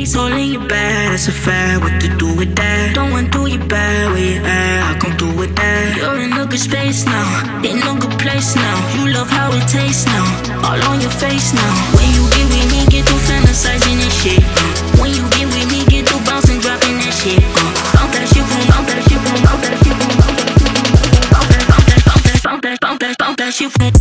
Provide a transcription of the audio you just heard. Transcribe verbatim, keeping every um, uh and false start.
All in your bag, that's a fact. What to do with that? Don't want to do you bad, where you at? I come through with that. You're in a good space now, in a good place now. You love how it tastes now, all on your face now. When you get with me, get to fantasizing and shit. uh. When you get with me, get to bouncing, dropping that shit. uh. Bounce that shit, boom, bounce that shit, boom, bounce that shit, boom, bounce that shit, boom, bounce that, bounce that, bounce that, bounce that, bounce that, bounce that shit, boom.